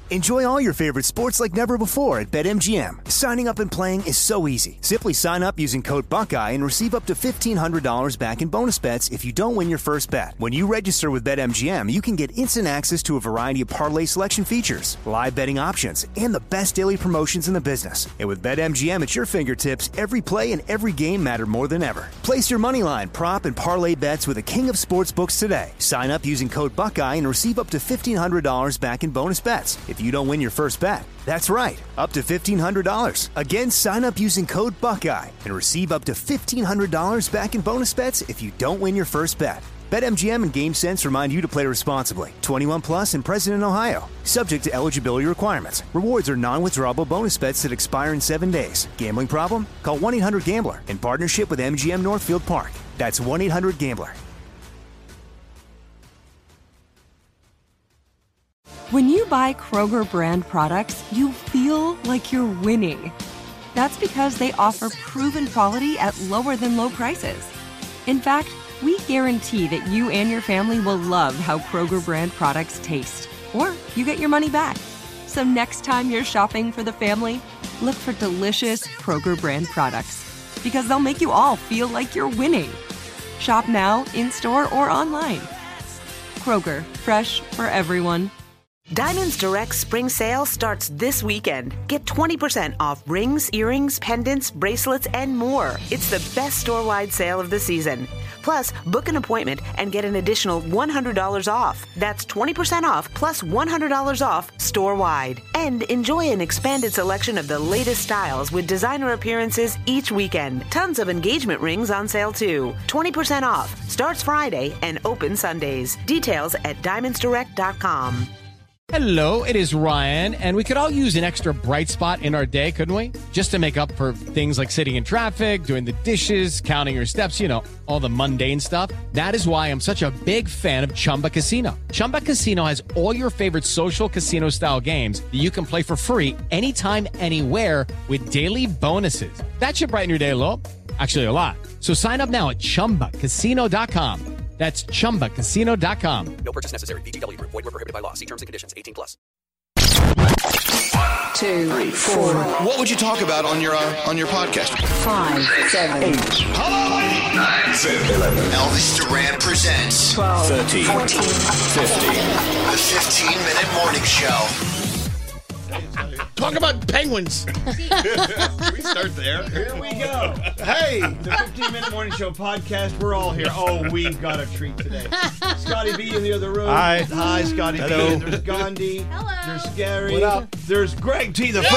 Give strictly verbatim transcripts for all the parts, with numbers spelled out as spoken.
Enjoy all your favorite sports like never before at BetMGM. Signing up and playing is so easy. Simply sign up using code Buckeye and receive up to fifteen hundred dollars back in bonus bets if you don't win your first bet. When you register with BetMGM, you can get instant access to a variety of parlay selection features, live betting options, and the best daily promotions in the business. And with BetMGM at your fingertips, every play and every game matter more than ever. Place your moneyline, prop, and parlay bets with the king of sportsbooks today. Sign up using code Buckeye and receive up to fifteen hundred dollars back in bonus bets if you don't win your first bet. That's right, up to fifteen hundred dollars. Again, sign up using code Buckeye and receive up to fifteen hundred dollars back in bonus bets if you don't win your first bet. BetMGM and GameSense remind you to play responsibly. twenty-one plus and present in Ohio. Subject to eligibility requirements. Rewards are non-withdrawable bonus bets that expire in seven days. Gambling problem? Call one eight hundred gambler in partnership with M G M Northfield Park. That's one eight hundred gambler. When you buy Kroger brand products, you feel like you're winning. That's because they offer proven quality at lower than low prices. In fact, we guarantee that you and your family will love how Kroger brand products taste, or you get your money back. So next time you're shopping for the family, look for delicious Kroger brand products, because they'll make you all feel like you're winning. Shop now, in-store, or online. Kroger, fresh for everyone. Diamonds Direct Spring Sale starts this weekend. Get twenty percent off rings, earrings, pendants, bracelets, and more. It's the best store-wide sale of the season. Plus, book an appointment and get an additional one hundred dollars off. That's twenty percent off plus one hundred dollars off store-wide. And enjoy an expanded selection of the latest styles with designer appearances each weekend. Tons of engagement rings on sale too. twenty percent off. Starts Friday and open Sundays. Details at diamonds direct dot com. Hello, it is Ryan, and we could all use an extra bright spot in our day, couldn't we? Just to make up for things like sitting in traffic, doing the dishes, counting your steps, you know, all the mundane stuff. That is why I'm such a big fan of Chumba Casino. Chumba Casino has all your favorite social casino-style games that you can play for free anytime, anywhere with daily bonuses. That should brighten your day a little. Actually, a lot. So sign up now at chumba casino dot com. That's chumba casino dot com. No purchase necessary. V G W Group. Void where prohibited by law. See terms and conditions. eighteen plus. One, two, three, four. What would you talk about on your uh, on your podcast? Five, seven, eight. Hello, nine, seven, eleven. Elvis Duran presents twelve, thirteen, fourteen, fifteen. The fifteen-minute morning show. Talk about penguins. Can we start there? Here we go. Hey, the fifteen-minute morning show podcast. We're all here. Oh, we've got a treat today. Scotty B in the other room. Hi. Hi, Scotty Hello. B. There's Gandhi. Hello. There's Gary. What up? There's Greg T, the frat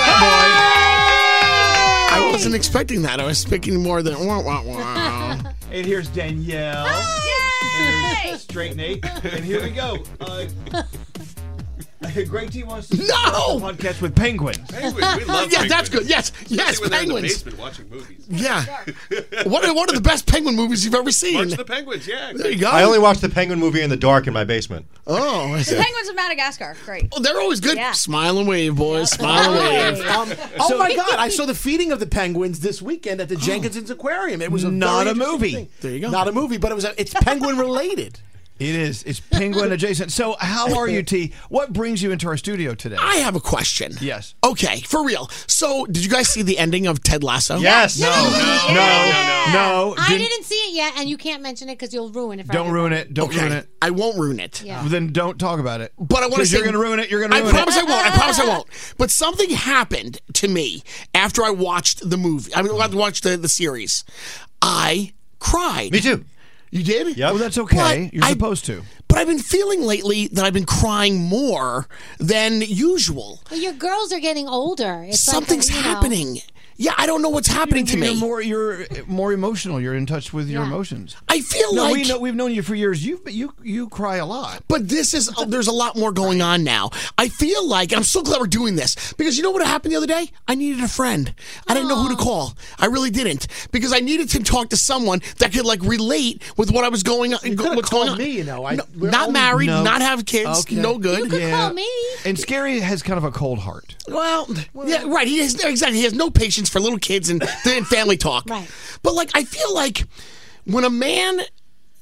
boy. I wasn't expecting that. I was speaking more than wah, wah, wah. And here's Danielle. Hi. And there's Straight Nate. And here we go. Uh, Greg T wants to No! start the podcast with penguins. Penguins, we love Yeah, penguins. that's good. Yes, Especially yes, when they're in the penguins. basement watching movies. Yeah. What are, what are the best penguin movies you've ever seen? Watch the penguins, yeah. There you go. I only watch the penguin movie in the dark in my basement. Oh, I The see. Penguins of Madagascar. Great. Oh, they're always good. Yeah. Smile and wave, boys. Smile and wave. Um, oh my God! I saw the feeding of the penguins this weekend at the Jenkinson's Aquarium. It was a Not very a interesting movie. thing. There you go. Not a movie, but it was. A, it's penguin related. It is. It's penguin adjacent. So how are you, T? What brings you into our studio today? I have a question. Yes. Okay, for real. So, did you guys see the ending of Ted Lasso? Yes. No. Yeah. No. No. I Didn't- didn't see it yet, and you can't mention it because you'll ruin it for Don't everybody. ruin it. Don't Okay, ruin it. I won't ruin it. Yeah. Then don't talk about it. But I want to Because say you're going to ruin it. You're going to I ruin promise it. I won't. I promise I won't. But something happened to me after I watched the movie. I mean, I watched the, the series. I cried. Me too. You did? Yep. Well, that's okay. But You're I- supposed to. But I've been feeling lately that I've been crying more than usual. But your girls are getting older. It's Something's like, you know, happening. Yeah, I don't know what's happening to you're me. More, you're more emotional. You're in touch with your Yeah. emotions. I feel No, like... we know, we've known you for years. You you you cry a lot. But this is, uh, there's a lot more going on now. I feel like, and I'm so glad we're doing this, because you know what happened the other day? I needed a friend. I didn't know who to call. I really didn't. Because I needed to talk to someone that could, like, relate with what I was going on. You could have what's going called on. me, you know. I, No, we're not only- married, No. not have kids, Okay. no good. You could Yeah. call me. And Scary has kind of a cold heart. Well, yeah, right. He has exactly. He has no patience for little kids and, and family talk. Right. But like, I feel like when a man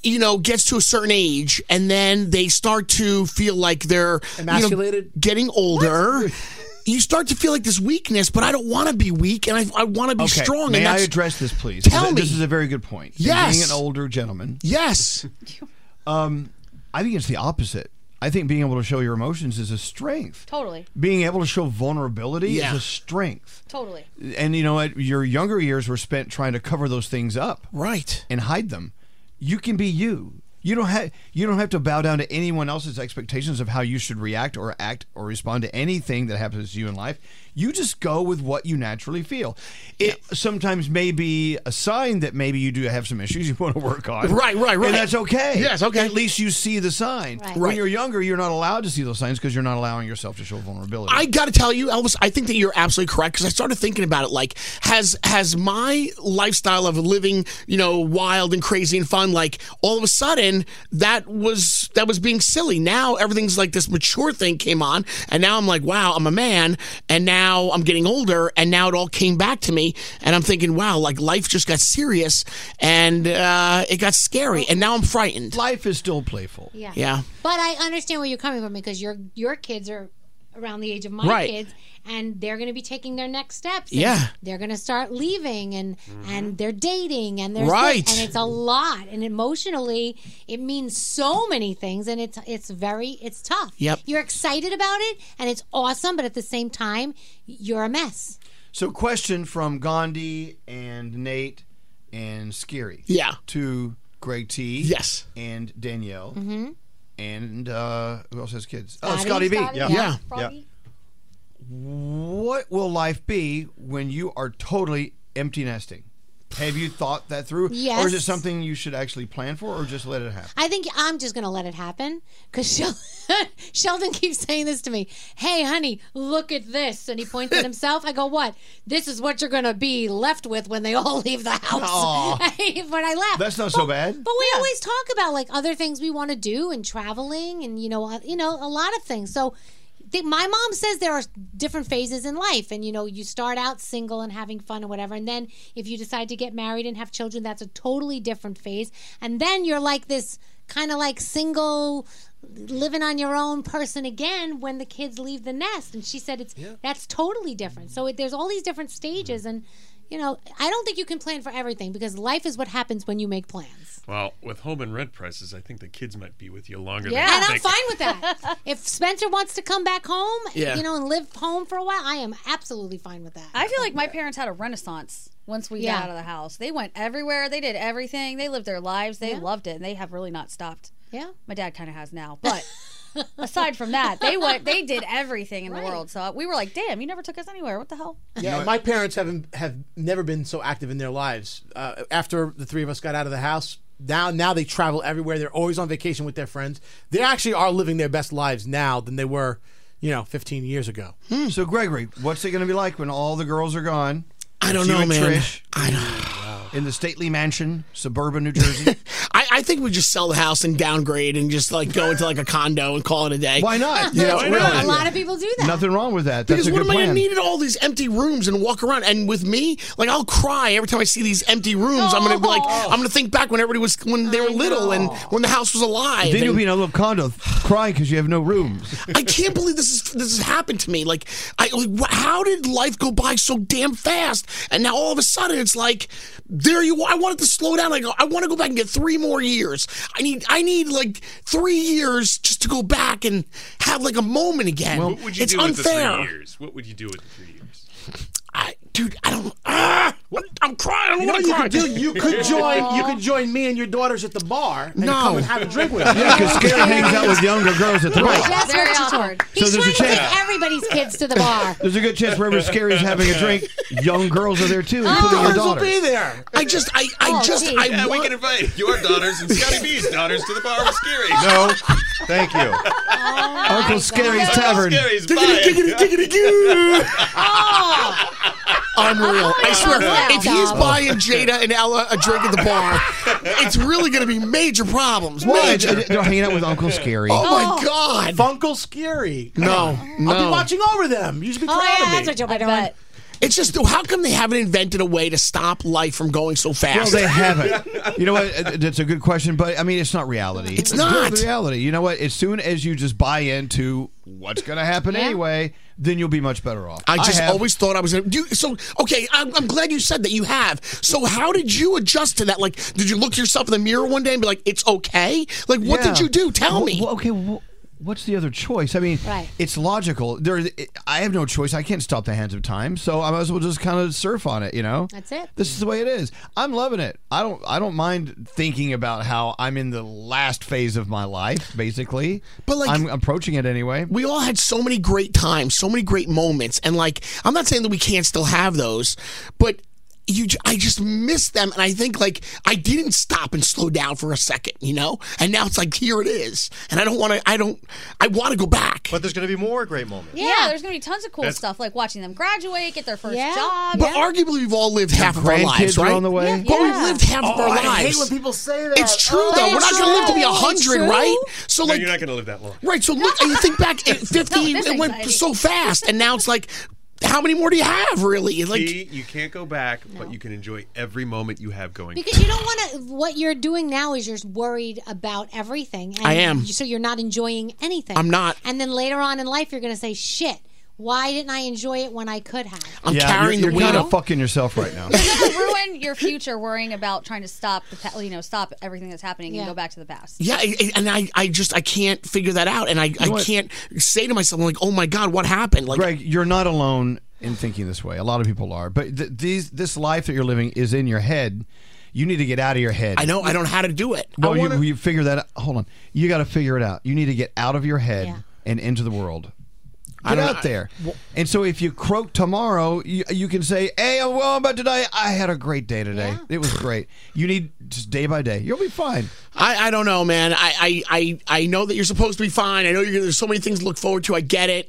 you know, gets to a certain age and then they start to feel like they're Emasculated? you know, getting older. You start to feel like this weakness, but I don't want to be weak, and I, I want to be Okay, strong. May and I that's, address this, please? Tell This- me. This is a very good point. And Yes. Being an older gentleman. Yes. Um, I think it's the opposite. I think being able to show your emotions is a strength. Totally. Being able to show vulnerability Yeah. is a strength. Totally. And you know what? Your younger years were spent trying to cover those things up. Right. And hide them. You can be you. You don't have you don't have to bow down to anyone else's expectations of how you should react or act or respond to anything that happens to you in life. You just go with what you naturally feel. It sometimes may be a sign that maybe you do have some issues you want to work on. Right, right, right. And that's okay. Yes, okay. At least you see the sign. Right. When Right. you're younger, you're not allowed to see those signs because you're not allowing yourself to show vulnerability. I got to tell you, Elvis, I think that you're absolutely correct because I started thinking about it. Like, has has my lifestyle of living, you know, wild and crazy and fun, like all of a sudden that was that was being silly. Now everything's like this mature thing came on, and now I'm like, wow, I'm a man, and now I'm getting older, and now it all came back to me, and I'm thinking, wow, like life just got serious, and uh, it got scary, and now I'm frightened. Life is still playful. Yeah. Yeah. But I understand where you're coming from because your your kids are around the age of my Right. kids, and they're going to be taking their next steps. and Yeah. they're going to start leaving, and and they're dating, and there's Right. this, and it's a lot, and emotionally, it means so many things, and it's it's very it's tough. Yep. You're excited about it, and it's awesome, but at the same time, you're a mess. So, question from Gandhi and Nate and Scary. Yeah. To Greg T. Yes. And Danielle. Mm-hmm. And uh, who else has kids? Oh, Scotty, Scotty B. Scotty, Yeah. Yeah. Froggy. What will life be when you are totally empty nesting? Have you thought that through? Yes. Or is it something you should actually plan for or just let it happen? I think I'm just going to let it happen because Shel- Sheldon keeps saying this to me. Hey, honey, look at this. And he points at himself. I go, what? This is what you're going to be left with when they all leave the house. But I laugh. That's not so bad. But we always talk about like other things we want to do and traveling and, you know, uh, you know, a lot of things. So the, my mom says there are different phases in life, and you know, you start out single and having fun or whatever, and then if you decide to get married and have children, that's a totally different phase, and then you're like this kind of like single, living on your own person again when the kids leave the nest. And she said it's that's totally different. So it, there's all these different stages, and you know, I don't think you can plan for everything because life is what happens when you make plans. Well, with home and rent prices, I think the kids might be with you longer Yeah, than and you I'm think. fine with that. If Spencer wants to come back home, Yeah. you know, and live home for a while, I am absolutely fine with that. I feel like my parents had a renaissance once we Yeah. got out of the house. They went everywhere. They did everything. They lived their lives. They Yeah. loved it, and they have really not stopped. Yeah. My dad kind of has now, but aside from that, they went. They did everything in the world. So we were like, "Damn, you never took us anywhere. What the hell?" Yeah, my parents haven't have never been so active in their lives. Uh, after the three of us got out of the house, now now they travel everywhere. They're always on vacation with their friends. They actually are living their best lives now than they were, you know, fifteen years ago. So, Gregory, what's it going to be like when all the girls are gone? I don't It's you know, and man. Trish I don't. in the stately mansion, suburban New Jersey. I, I think we just sell the house and downgrade and just like go into like a condo and call it a day. Why not? You know, Why really. not? A lot of people do that. Nothing wrong with that. That's Because a what good am I plan. going to need all these empty rooms and walk around? And with me, like I'll cry every time I see these empty rooms. I'm going to be like, I'm going to think back when everybody was when they were little and when the house was alive. Then you'll and- be in a little condo crying because you have no rooms. I can't believe this is this has happened to me. Like, I like, wh- how did life go by so damn fast? And now all of a sudden, it's like, there you. I wanted to slow down. I go, I want to go back and get three more years. I need, I need like three years just to go back and have like a moment again. What would you it's do unfair. with the three years? What would you do with the three years? I, dude, I don't. Ah, I'm crying. I don't You know want what to you cry. could do? You could join. You could join me and your daughters at the bar and No. come and have a drink with us. Yeah, because Scary hangs out with younger girls at the bar. That's Very what you awkward. told. He's So there's a trying to chance- take everybody's kids to the bar. There's a good chance wherever Scary's having a drink, young girls are there too, including your Daughters will daughters. be there. I just, I, I Oh, just, geez. I Yeah, we want. can invite your daughters and Scotty B's daughters to the bar with Scary. No, thank you. Uncle Scary's Tavern. Scary's Giggity, buying. giggity, giggity, goo. Unreal. I swear, that. if he's Stop. buying Jada and Ella a drink at the bar, it's really going to be major problems. Why? Major. They're hanging out with Uncle Scary. Oh, my God. Funkle Scary. No, no. I'll be watching over them. You should be Oh proud yeah, of that's me. what you'll be I doing. bet. It's just, how come they haven't invented a way to stop life from going so fast? Well, they haven't. You know what? That's a good question, but I mean, it's not reality. It's not. It's reality. You know what? As soon as you just buy into what's going to happen Yeah. anyway, then you'll be much better off. I just have- always thought I was going to do so. Okay, I'm, I'm glad you said that you have. So, how did you adjust to that? Like, did you look yourself in the mirror one day and be like, "It's okay"? Like, what Yeah. did you do? Tell Well, me. well, okay, well, what's the other choice? I mean, Right. it's logical. There, I have no choice. I can't stop the hands of time, so I might as well just kind of surf on it. You know, That's it. This is the way it is. I'm loving it. I don't. I don't mind thinking about how I'm in the last phase of my life, basically. But, like, I'm approaching it anyway. We all had so many great times, so many great moments, and like, I'm not saying that we can't still have those, but. You, j- I just miss them, and I think like I didn't stop and slow down for a second, you know. And now it's like here it is, and I don't want to. I don't. I want to go back. But there's going to be more great moments. Yeah, there's gonna be tons of cool That's- stuff like watching them graduate, get their first Yeah. job. But arguably, we've all lived half of our lives, Grandkids are right? on the way. Yeah. But we've lived half of Oh, our I lives. hate when people say that. It's true Oh, though. We're not going to live to be a It's hundred, true. right? So No, like, you're not going to live that long. right. So look, you think back at fifty, No, this it went anxiety. so fast, and now it's like, how many more do you have? Really? Like, See, you can't go back, but you can enjoy every moment you have going. Because you don't want to. What you're doing now is you're worried about everything. And I am. you- So you're not enjoying anything. I'm not. And then later on in life, you're going to say, "Shit, why didn't I enjoy it when I could have?" I'm yeah, carrying you're, the you're weight kind of of fucking yourself right now. It'll ruin your future worrying about trying to stop the pa- you know stop everything that's happening Yeah. and go back to the past. Yeah, I- I- and I, I just, I can't figure that out, and I, I know what? can't say to myself, like, oh my god, what happened? Like, Greg, you're not alone in thinking this way. A lot of people are, but th- these this life that you're living is in your head. You need to get out of your head. I know, I don't know how to do it. Well, I wanna, you, you figure that out. Hold on. You got to figure it out. You need to get out of your head Yeah. and into the world. I Get don't out know. there. And so if you croak tomorrow, you, you can say, hey, well, but today, I had a great day today. Yeah. It was great. You need just day by day. You'll be fine. I, I don't know, man. I, I, I, I know that you're supposed to be fine. I know you're, there's so many things to look forward to. I get it.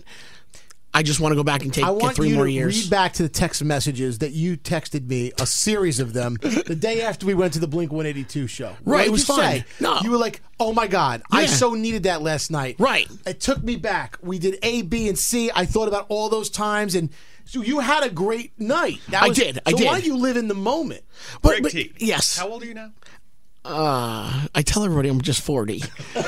I just want to go back and take I get want three you more to years. read back to the text messages that you texted me, a series of them, the day after we went to the Blink one eighty-two show. What Right, did it was you fun. say? No. You were like, oh my God, I Yeah. so needed that last night. Right. It took me back. We did A, B, and C. I thought about all those times, and so you had a great night. That I was- did, I so why did. do you live in the moment? But, Greg but- T. yes. How old are you now? Uh, I tell everybody I'm just forty.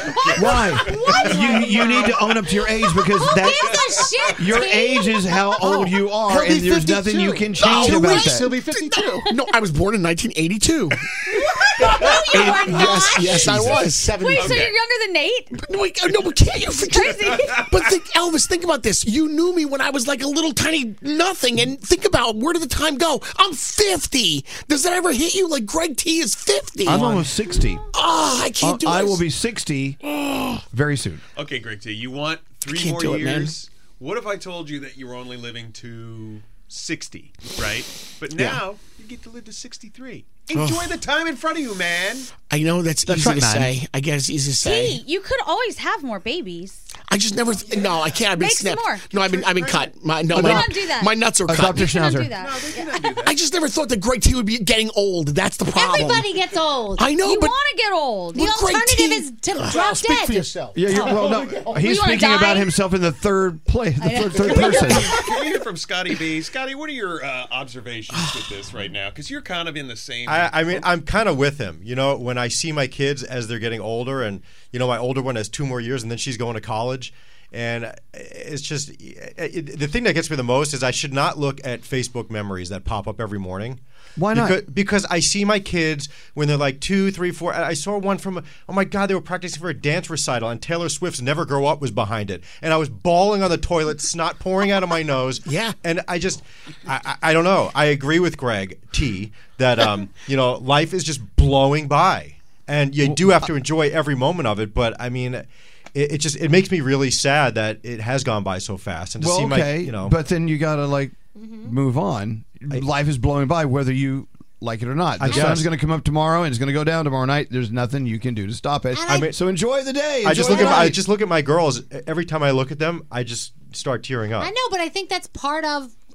Why? You you need to own up to your age because that Gives a shit. your T. age is how old you are, He'll be and there's nothing you fifty-two. can change Oh, about wait, that. He'll be fifty-two. No, I was born in nineteen eighty-two. You are not. Yes, yes, I was. seventy. Wait, so you're younger than Nate? No, wait, no, but can't you forget? Crazy. But think, Elvis, think about this. You knew me when I was like a little tiny nothing, and think about where did the time go? I'm fifty. Does that ever hit you? Like Greg T is fifty. I'm almost sixty. Oh, I can't do I this. will be sixty very soon. Okay, Greg T. You want three can't more do it, man. years? What if I told you that you were only living to sixty, right? But Yeah. now you get to live to sixty-three. Enjoy the time in front of you, man. I know that's, That's easy right, to man. say. I guess it's easy to say. T, you could always have more babies. I just never. Th- no, I can't. I've been Make some snipped. more. No, I've been. I've been cut. My no, You my, don't do that. my nuts are cut. Doctor You shouldn't Schnauzer. do that. No, they cannot do that. I just never thought that Greg T would be getting old. That's the problem. Everybody gets old. I know, You but want to get old. The Well, Greg alternative T- is to Well, drop speak dead. for yourself. Yeah, you're, well, no, he's You wanna speaking about die? himself in the third place, the know. third, third person. Can we hear from Scotty B? Scotty, what are your uh, observations with this right now? Because you're kind of in the same. I, I mean, I'm kind of with him. You know, when I see my kids as they're getting older, and you know, my older one has two more years, and then she's going to college, and it's just it, the thing that gets me the most is I should not look at Facebook memories that pop up every morning. Why not? Because, because I see my kids when they're like two, three, four. I saw one from, oh my God, they were practicing for a dance recital, and Taylor Swift's "Never Grow Up" was behind it, and I was bawling on the toilet, snot pouring out of my nose. Yeah. And I just, I, I, I don't know. I agree with Greg T that um, you know, life is just blowing by, and you do have to enjoy every moment of it. But I mean, it, it just it makes me really sad that it has gone by so fast, and to Well, see okay, my, you know, but then you got to like move on. Life is blowing by, whether you like it or not. The I sun's guess. going to come up tomorrow, and it's going to go down tomorrow night. There's nothing you can do to stop it. And I- I mean, so enjoy the day. I just Enjoy look at the my, I night. just look at my girls. Every time I look at them, I just start tearing up. I know, but I think that's part of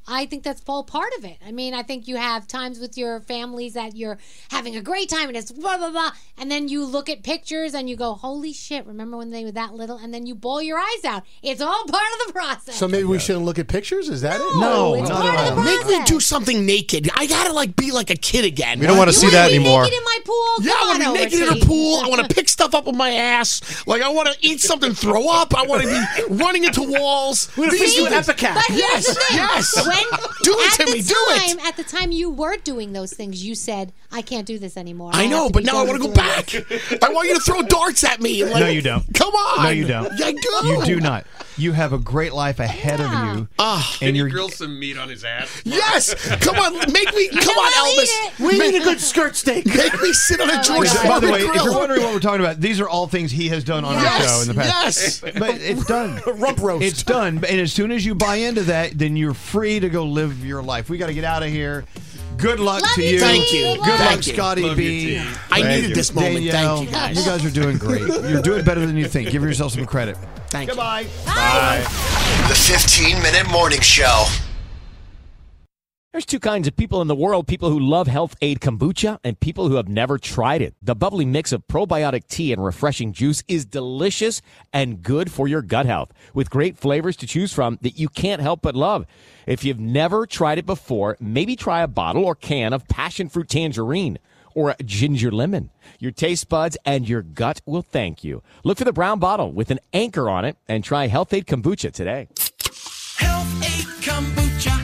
I think that's all part of it. I mean, I think you have times with your families that you're having a great time and it's blah, blah, blah. And then you look at pictures and you go, holy shit, remember when they were that little? And then you bawl your eyes out. It's all part of the process. So maybe we shouldn't look at pictures? Is that it? No, it's no, part of the Make me process. do something naked. I gotta like be like a kid again. We don't want to see that Be anymore. naked in my pool? Yeah, Come I want on to be over, naked in a T. pool. I want to pick stuff up with my ass. Like I want to eat something, throw up. I want to be running into walls. We're gonna These feed you things- Epicac. But here's Yes, the thing. yes. When, Do it at to the me, do it. time, At the time you were doing those things, you said, I can't do this anymore. I have know, to but be now I done want to go with doing back. I want you to throw darts at me. Like, No, you don't. Come on. No, you don't. Yeah, I do. You do not. You have a great life ahead Yeah. of you. Ah. Can and you you're grill some meat on his ass? Yes. Come on. Make me. Come on, I'll eat Elvis. it. We need a good skirt steak. Make me sit on a George God. By the Foreman way, if grill. you're wondering what we're talking about, these are all things he has done on our Yes, show in the past. yes. But it's done. Rump roast. It's done. And as soon as you buy into that, then you're free to go live your life. We got to get out of here. Good luck Love to you, you. Thank you. Good Good luck. luck, Thank you. Scotty Love B. you, T. I Thank needed you. this moment. Danielle, Thank you, guys. You guys are doing great. You're doing better than you think. Give yourself some credit. Thank you. Goodbye. The fifteen minute Morning Show. There's two kinds of people in the world, people who love Health Aid Kombucha and people who have never tried it. The bubbly mix of probiotic tea and refreshing juice is delicious and good for your gut health, with great flavors to choose from that you can't help but love. If you've never tried it before, maybe try a bottle or can of passion fruit tangerine or a ginger lemon. Your taste buds and your gut will thank you. Look for the brown bottle with an anchor on it and try Health Aid Kombucha today. Health Aid Kombucha.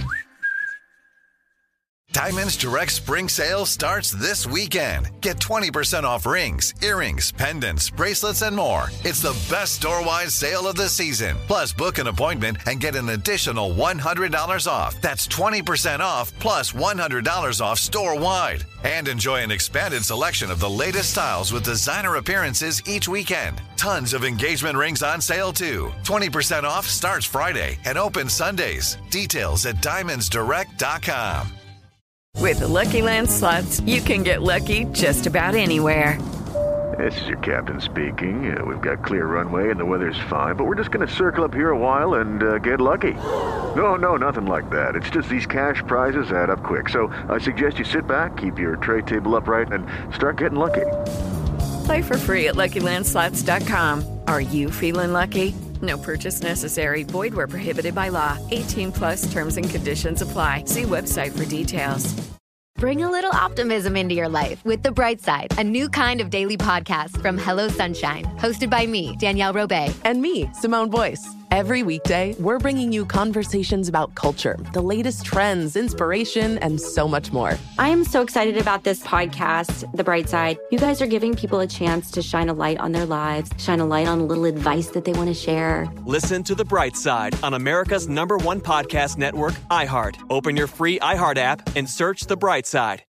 Diamonds Direct Spring Sale starts this weekend. Get twenty percent off rings, earrings, pendants, bracelets, and more. It's the best store-wide sale of the season. Plus, book an appointment and get an additional one hundred dollars off. That's twenty percent off plus one hundred dollars off store-wide. And enjoy an expanded selection of the latest styles with designer appearances each weekend. Tons of engagement rings on sale, too. twenty percent off starts Friday and opens Sundays. Details at diamonds direct dot com. With the Lucky Land Slots, you can get lucky just about anywhere. This is your captain speaking. Uh, we've got clear runway and the weather's fine, but we're just going to circle up here a while and uh, get lucky. No, no, nothing like that. It's just these cash prizes add up quick. So I suggest you sit back, keep your tray table upright, and start getting lucky. Play for free at Lucky Land Slots dot com. Are you feeling lucky? No purchase necessary. Void where prohibited by law. eighteen plus terms and conditions apply. See website for details. Bring a little optimism into your life with The Bright Side, a new kind of daily podcast from Hello Sunshine, hosted by me, Danielle Robay. And me, Simone Boyce. Every weekday, we're bringing you conversations about culture, the latest trends, inspiration, and so much more. I am so excited about this podcast, The Bright Side. You guys are giving people a chance to shine a light on their lives, shine a light on a little advice that they want to share. Listen to The Bright Side on America's number one podcast network, iHeart. Open your free iHeart app and search The Bright Side.